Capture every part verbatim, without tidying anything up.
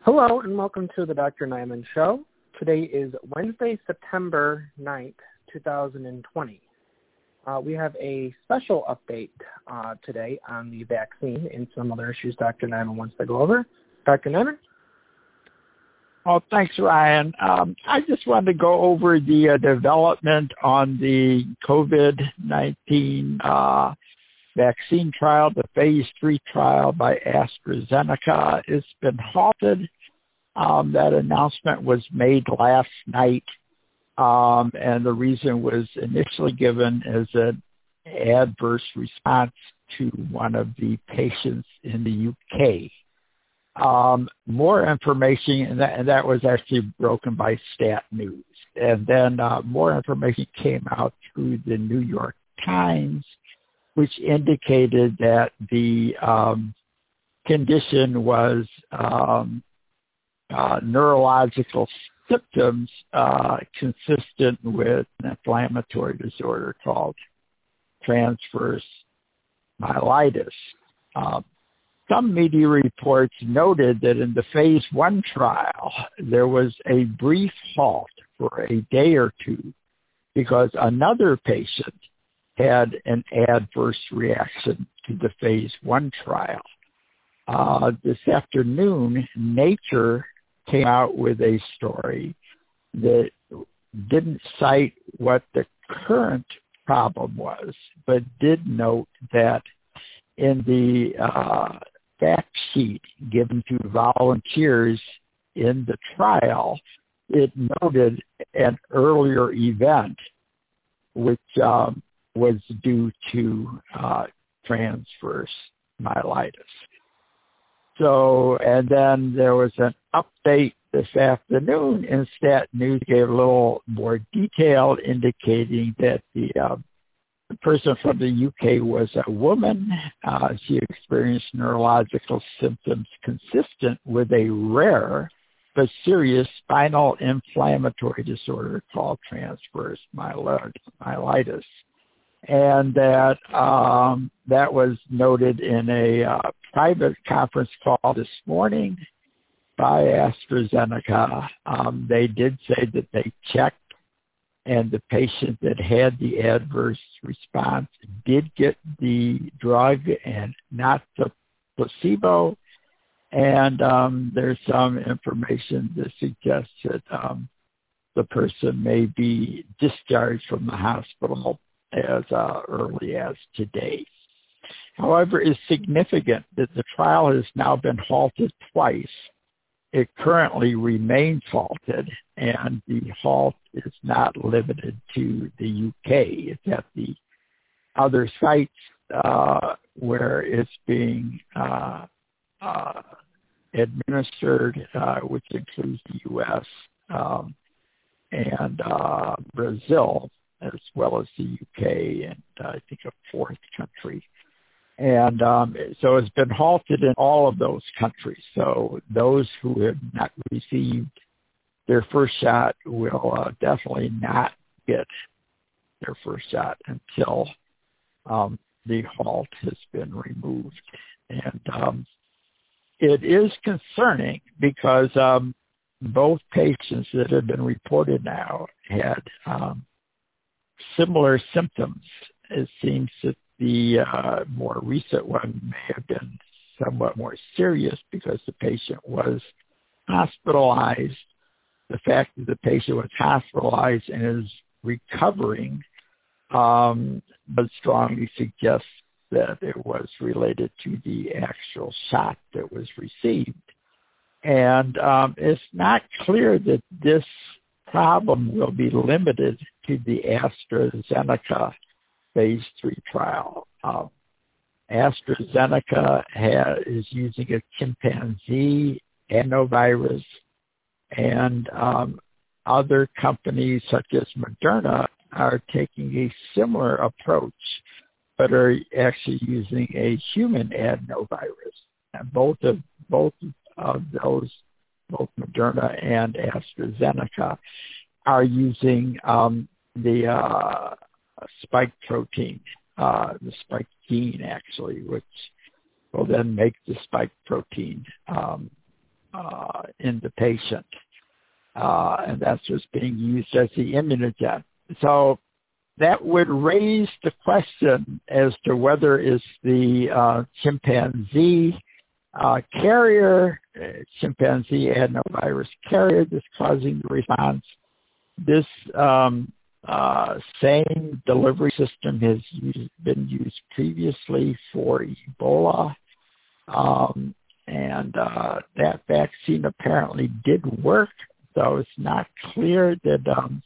Hello and welcome to the Doctor Nyman Show. Today is Wednesday, September ninth, twenty twenty. Uh, we have a special update uh, today on the vaccine and some other issues Doctor Nyman wants to go over. Doctor Nyman? Oh, thanks, Ryan. Um, I just wanted to go over the uh, development on the COVID nineteen uh, vaccine trial, the phase three trial by AstraZeneca. It's been halted. Um, that announcement was made last night, um, and the reason was initially given as an adverse response to one of the patients in the U K. Um, more information, and that, and that was actually broken by Stat News. And then uh, more information came out through the New York Times, which indicated that the um, condition was um, uh, neurological symptoms uh, consistent with an inflammatory disorder called transverse myelitis. Uh, some media reports noted that in the phase one trial, there was a brief halt for a day or two because another patient had an adverse reaction to the phase one trial. Uh, this afternoon, Nature came out with a story that didn't cite what the current problem was, but did note that in the uh, fact sheet given to volunteers in the trial, it noted an earlier event, which um, was due to uh, transverse myelitis. So, and then there was an update this afternoon, and Stat News gave a little more detail indicating that the, uh, the person from the U K was a woman. Uh, she experienced neurological symptoms consistent with a rare but serious spinal inflammatory disorder called transverse myelitis. And that um, that was noted in a uh, private conference call this morning by AstraZeneca. Um, they did say that they checked, and the patient that had the adverse response did get the drug and not the placebo. And um, there's some information that suggests that um, the person may be discharged from the hospital as uh, early as today. However, it's significant that the trial has now been halted twice. It currently remains halted, and the halt is not limited to the U K. It's at the other sites uh, where it's being uh, uh, administered, uh, which includes the U S um, and uh, Brazil, as well as the U K and uh, I think a fourth country. And um, so it's been halted in all of those countries. So those who have not received their first shot will uh, definitely not get their first shot until um, the halt has been removed. And um, it is concerning because um, both patients that have been reported now had um, similar symptoms. It seems that the uh, more recent one may have been somewhat more serious because the patient was hospitalized. The fact that the patient was hospitalized and is recovering um, but strongly suggests that it was related to the actual shot that was received. And um, it's not clear that this problem will be limited to the AstraZeneca phase three trial. Um, AstraZeneca ha- is using a chimpanzee adenovirus, and um, other companies such as Moderna are taking a similar approach, but are actually using a human adenovirus. And both of both of those, both Moderna and AstraZeneca, are using um, the uh, spike protein, uh, the spike gene actually, which will then make the spike protein um, uh, in the patient. Uh, and that's what's being used as the immunogen. So that would raise the question as to whether it's the uh, chimpanzee uh, carrier, uh, chimpanzee adenovirus carrier that's causing the response. This um, uh, same delivery system has used, been used previously for Ebola. Um, and uh, that vaccine apparently did work, though it's not clear that um,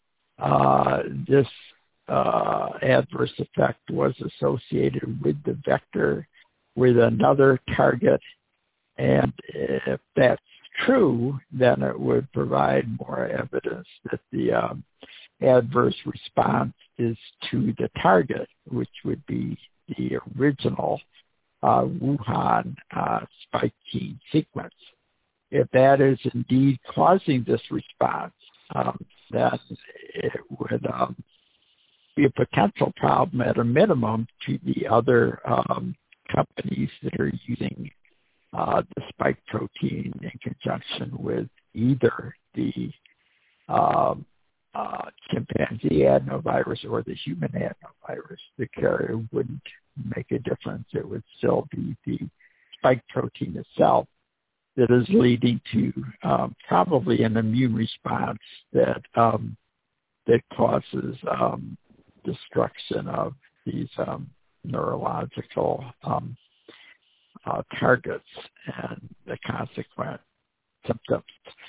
uh, this uh, adverse effect was associated with the vector with another target. And if that's true, then it would provide more evidence that the um, adverse response is to the target, which would be the original uh, Wuhan uh, spike gene sequence. If that is indeed causing this response, um, then it would um, be a potential problem at a minimum to the other um, companies that are using uh, the spike protein in conjunction with either the um, uh, chimpanzee adenovirus or the human adenovirus. The carrier wouldn't make a difference. It would still be the spike protein itself that is leading to um, probably an immune response that um, that causes um, destruction of these um, neurological um, uh, targets and the consequent symptoms.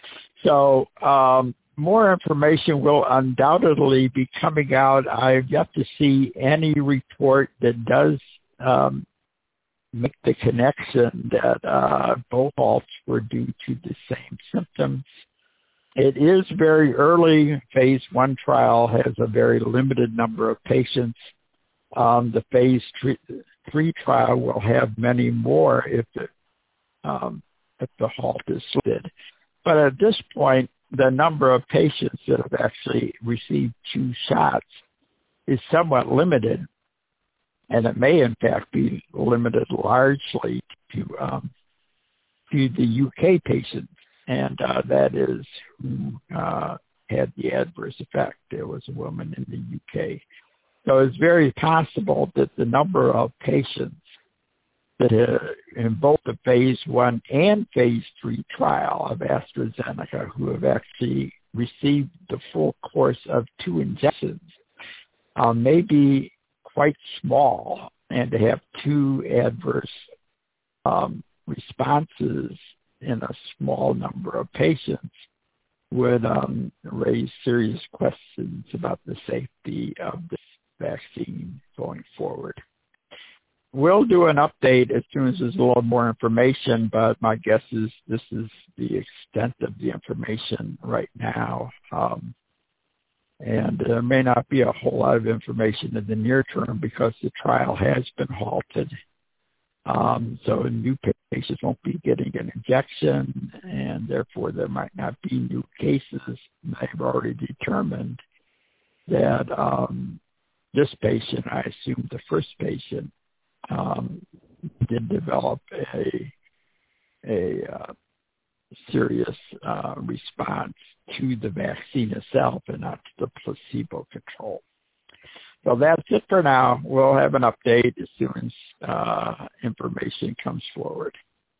So um, more information will undoubtedly be coming out. I've yet to see any report that does um, make the connection that uh, both halts were due to the same symptoms. It is very early. Phase one trial has a very limited number of patients. Um, the phase three, three trial will have many more if the, um, if the halt is lifted. But at this point, the number of patients that have actually received two shots is somewhat limited. And it may, in fact, be limited largely to um, to the U K patients, and uh, that is who uh, had the adverse effect. There was a woman in the U K. So it's very possible that the number of patients that uh, in both the phase one and phase three trial of AstraZeneca who have actually received the full course of two injections uh, may be quite small, and to have two adverse um, responses in a small number of patients would um, raise serious questions about the safety of this vaccine going forward. We'll do an update as soon as there's a little more information, but my guess is this is the extent of the information right now. Um, And there may not be a whole lot of information in the near term because the trial has been halted. Um, so new patients won't be getting an injection, and therefore there might not be new cases. They've already determined that um, this patient, I assume the first patient, um, did develop a, a uh, serious uh, response to the vaccine itself and not to the placebo control. So that's it for now. We'll have an update as soon as uh, information comes forward.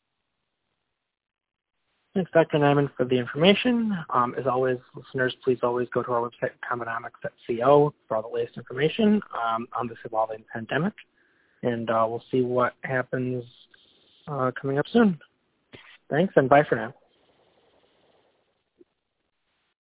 Thanks, Doctor Nyman, for the information. Um, as always, listeners, please always go to our website, Commonomics dot co, for all the latest information um, on this evolving pandemic. And uh, we'll see what happens uh, coming up soon. Thanks, and bye for now.